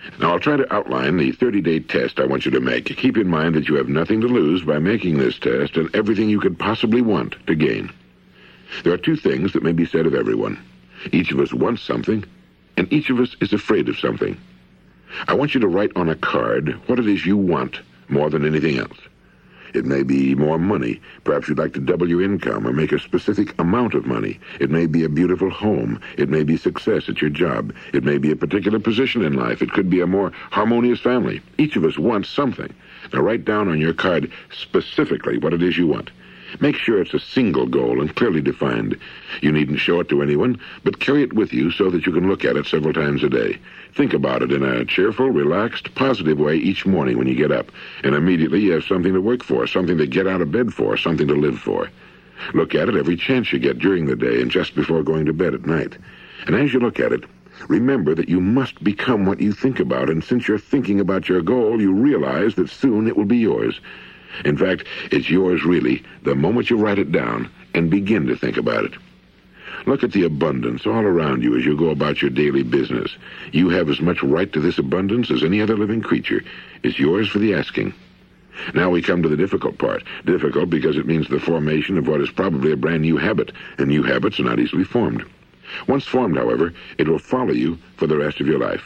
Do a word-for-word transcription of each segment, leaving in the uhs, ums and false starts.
Now, I'll try to outline the thirty-day test I want you to make. Keep in mind that you have nothing to lose by making this test and everything you could possibly want to gain. There are two things that may be said of everyone. Each of us wants something, and each of us is afraid of something. I want you to write on a card what it is you want more than anything else. It may be more money. Perhaps you'd like to double your income or make a specific amount of money. It may be a beautiful home. It may be success at your job. It may be a particular position in life. It could be a more harmonious family. Each of us wants something. Now write down on your card specifically what it is you want. Make sure it's a single goal and clearly defined. You needn't show it to anyone, but carry it with you so that you can look at it several times a day. Think about it in a cheerful, relaxed, positive way each morning when you get up, and immediately you have something to work for, something to get out of bed for, something to live for. Look at it every chance you get during the day and just before going to bed at night. And as you look at it, remember that you must become what you think about, and since you're thinking about your goal, you realize that soon it will be yours. In fact, it's yours really the moment you write it down and begin to think about it. Look at the abundance all around you as you go about your daily business. You have as much right to this abundance as any other living creature. It's yours for the asking. Now we come to the difficult part. Difficult because it means the formation of what is probably a brand new habit, and new habits are not easily formed. Once formed, however, it will follow you for the rest of your life.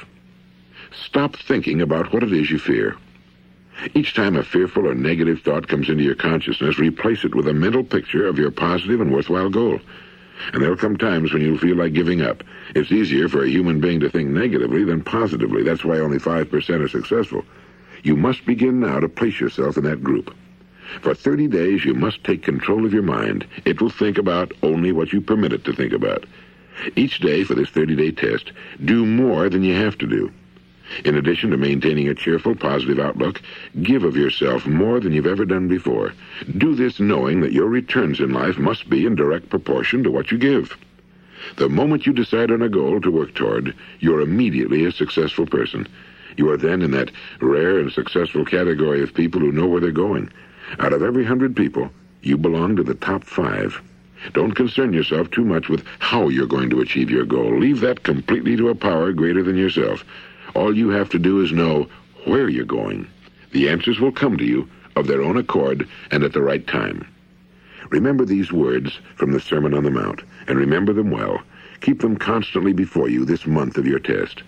Stop thinking about what it is you fear. Each time a fearful or negative thought comes into your consciousness, replace it with a mental picture of your positive and worthwhile goal. And there'll come times when you'll feel like giving up. It's easier for a human being to think negatively than positively. That's why only five percent are successful. You must begin now to place yourself in that group. For thirty days, you must take control of your mind. It will think about only what you permit it to think about. Each day for this thirty-day test, do more than you have to do. In addition to maintaining a cheerful, positive outlook, give of yourself more than you've ever done before. Do this knowing that your returns in life must be in direct proportion to what you give. The moment you decide on a goal to work toward, you're immediately a successful person. You are then in that rare and successful category of people who know where they're going. Out of every hundred people, you belong to the top five. Don't concern yourself too much with how you're going to achieve your goal. Leave that completely to a power greater than yourself. All you have to do is know where you're going. The answers will come to you of their own accord and at the right time. Remember these words from the Sermon on the Mount, and remember them well. Keep them constantly before you this month of your test.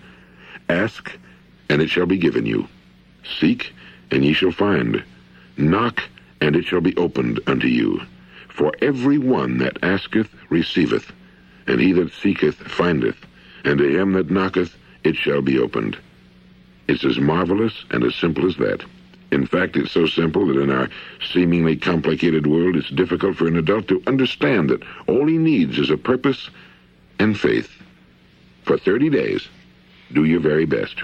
Ask, and it shall be given you. Seek, and ye shall find. Knock, and it shall be opened unto you. For every one that asketh receiveth, and he that seeketh findeth, and to him that knocketh it shall be opened. It's as marvelous and as simple as that. In fact, it's so simple that in our seemingly complicated world, it's difficult for an adult to understand that all he needs is a purpose and faith. For thirty days, do your very best.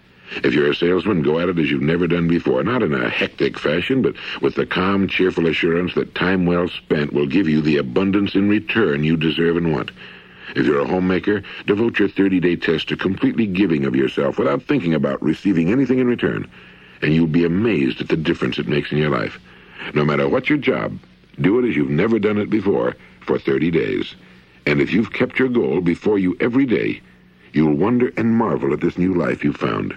If you're a salesman, go at it as you've never done before, not in a hectic fashion, but with the calm, cheerful assurance that time well spent will give you the abundance in return you deserve and want. If you're a homemaker, devote your thirty-day test to completely giving of yourself without thinking about receiving anything in return, and you'll be amazed at the difference it makes in your life. No matter what your job, do it as you've never done it before for thirty days. And if you've kept your goal before you every day, you'll wonder and marvel at this new life you've found.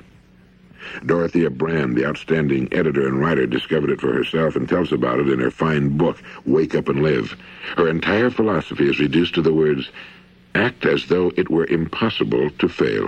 Dorothea Brand, the outstanding editor and writer, discovered it for herself and tells about it in her fine book, Wake Up and Live. Her entire philosophy is reduced to the words, act as though it were impossible to fail.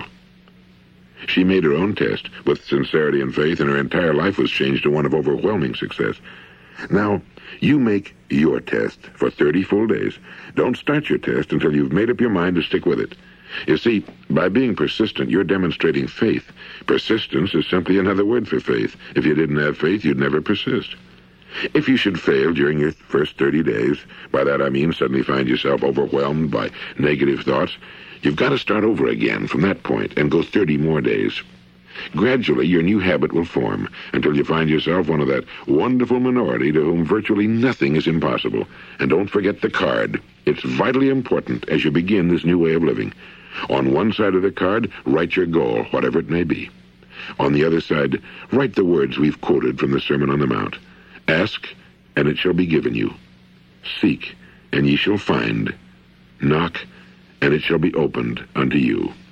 She made her own test with sincerity and faith, and her entire life was changed to one of overwhelming success. Now, you make your test for thirty full days. Don't start your test until you've made up your mind to stick with it. You see, by being persistent, you're demonstrating faith. Persistence is simply another word for faith. If you didn't have faith, you'd never persist. If you should fail during your first thirty days, by that I mean suddenly find yourself overwhelmed by negative thoughts, you've got to start over again from that point and go thirty more days. Gradually, your new habit will form until you find yourself one of that wonderful minority to whom virtually nothing is impossible. And don't forget the card. It's vitally important as you begin this new way of living. On one side of the card, write your goal, whatever it may be. On the other side, write the words we've quoted from the Sermon on the Mount. Ask, and it shall be given you. Seek, and ye shall find. Knock, and it shall be opened unto you.